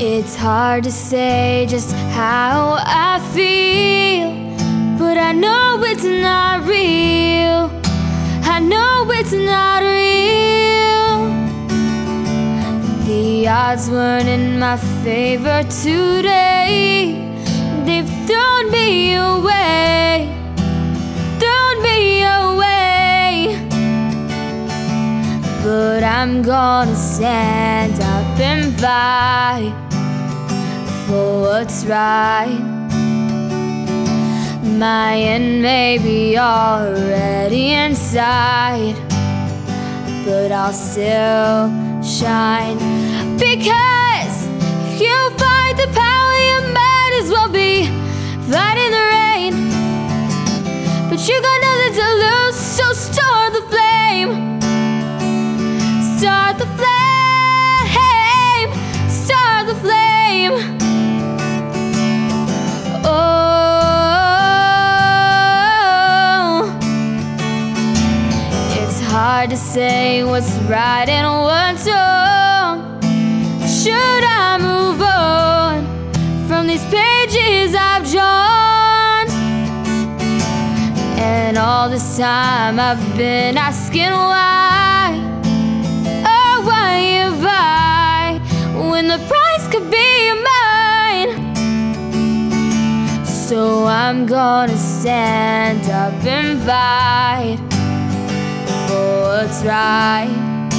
It's hard to say just how I feel, but I know it's not real. I know it's not real. The odds weren't in my favor today. They've thrown me away, thrown me away. But I'm gonna stand up and fight for what's right. My end may be already inside, but I'll still shine. Because if you fight the power, you might as well be fighting the rain. But you got nothing to lose, so start the flame. Start the flame, start the flame. Oh, it's hard to say what's right and what's wrong. Should I move on from these pages I've drawn? And all this time I've been asking why. Oh, why have I, when the price could be mine? So I'm gonna stand up and fight for what's right.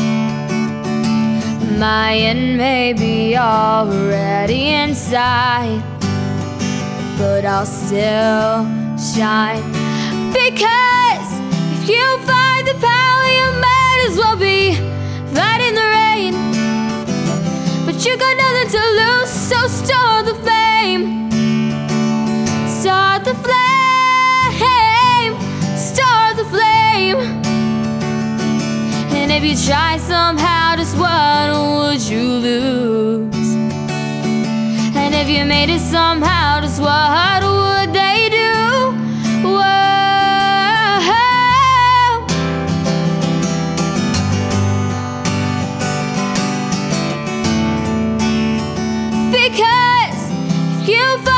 My end may be already inside, but I'll still shine. Because if you fight the power, you might as well be fighting the rain. But you got nothing to lose, so start the flame. Start the flame, start the flame. And if you try somehow, just what would you lose? And if you made it somehow, just what would they do? Whoa. Because if you